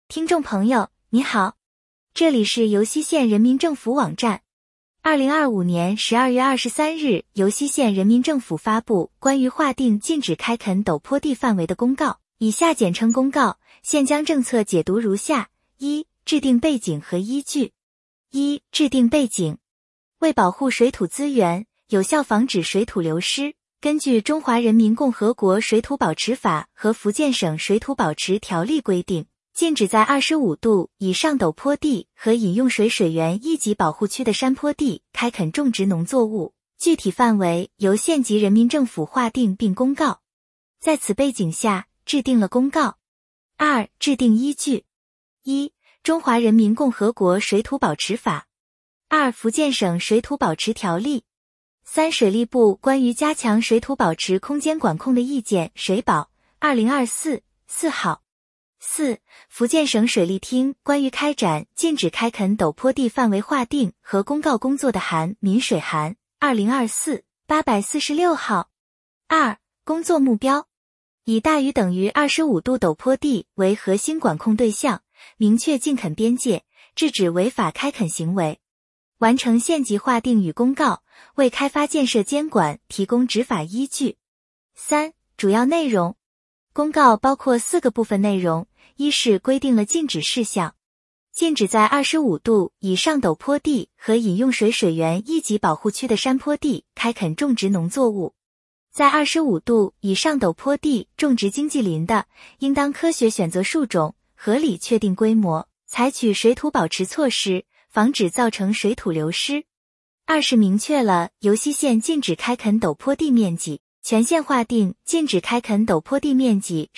听众朋友，你好，这里是尤溪县人民政府网站。2025年12月23日，尤溪县人民政府发布关于划定禁止开垦陡坡地范围的公告，以下简称公告。现将政策解读如下：一、制定背景和依据。一、制定背景。为保护水土资源，有效防止水土流失，根据《中华人民共和国水土保持法》和福建省水土保持条例规定，禁止在25度以上陡坡地和饮用水水源一级保护区的山坡地开垦种植农作物，具体范围由县级人民政府划定并公告。在此背景下，制定了公告。二、制定依据。一、中华人民共和国水土保持法。二、福建省水土保持条例。三、水利部关于加强水土保持空间管控的意见水保2024 4号。四、福建省水利厅关于开展禁止开垦陡坡地范围划定和公告工作的函民水函2024 846号。二、工作目标。以大于等于25度陡坡地为核心管控对象，明确禁垦边界，制止违法开垦行为，完成县级划定与公告，为开发建设监管提供执法依据。三、主要内容。公告包括4个部分内容。一是规定了禁止事项，禁止在25度以上陡坡地和饮用水水源一级保护区的山坡地开垦种植农作物。在25度以上陡坡地种植经济林的，应当科学选择树种，合理确定规模，采取水土保持措施，防止造成水土流失。二是明确了尤溪县禁止开垦陡坡地面积，全县划定禁止开垦陡坡地面积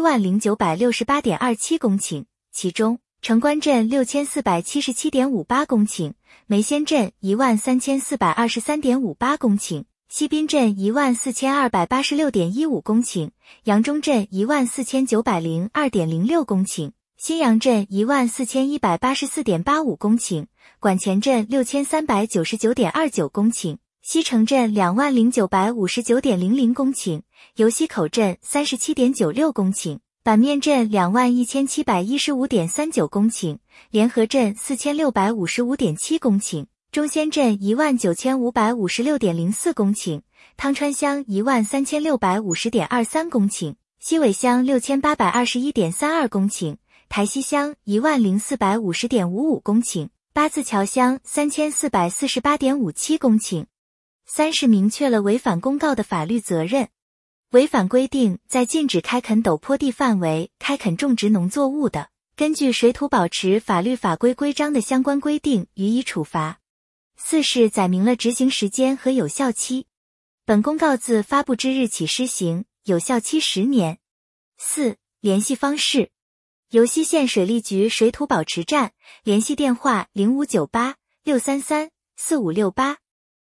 170968.27公顷，其中城关镇6477.58公顷，梅仙镇13423.58公顷，西滨镇14286.15公顷，杨中镇14902.06公顷，新阳镇14184.85公顷，管前镇6399.29公顷，西城镇20959.00公顷，尤溪口镇37.96公顷，板面镇21715.39公顷，联合镇4655.7公顷，中仙镇19556.04公顷，汤川乡13650.23公顷，西尾乡6821.32公顷，台西乡10450.55公顷，八字桥乡3448.57公顷。三是明确了违反公告的法律责任。违反规定在禁止开垦陡坡地范围开垦种植农作物的，根据水土保持法律法规规章的相关规定予以处罚。四是载明了执行时间和有效期。本公告自发布之日起施行，有效期10年。四、联系方式。尤溪县水利局水土保持站，联系电话0598 633 4568。